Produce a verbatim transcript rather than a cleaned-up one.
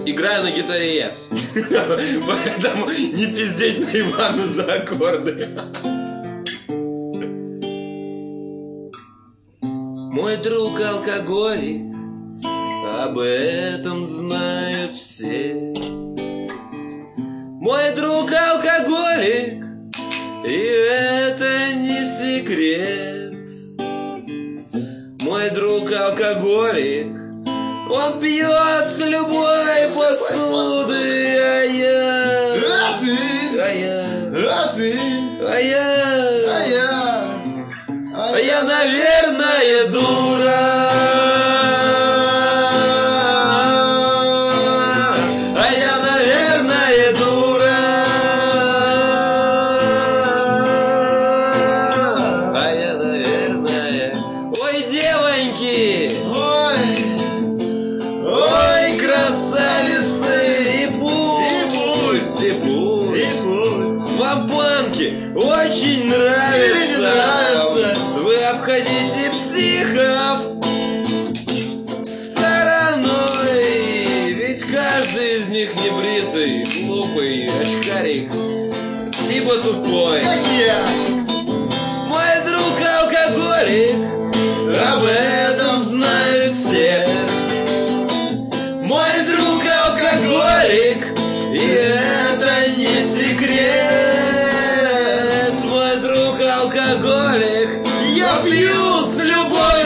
играю на гитаре. Поэтому не пиздеть на Ивана за аккорды. Мой друг алкоголик, об этом знают все. Мой друг алкоголик, и это не секрет. Мой друг алкоголик, он пьет с любой посуды, а я... А ты? А я... А ты? А я... А я... А я, наверное, дура. А я, наверное, дура. А я, наверное... Ой, девоньки! Ой! Ой, красавицы! И пусть, и пусть, И пусть! вам панки очень нравятся. Или не нравятся. Вы обходите психов стороной, ведь каждый из них небритый, глупый очкарик, либо тупой. Как я! Мой друг алкоголик, об этом знают все. Мой друг алкоголик, и это не секрет. Мой друг алкоголик, Я пью с любой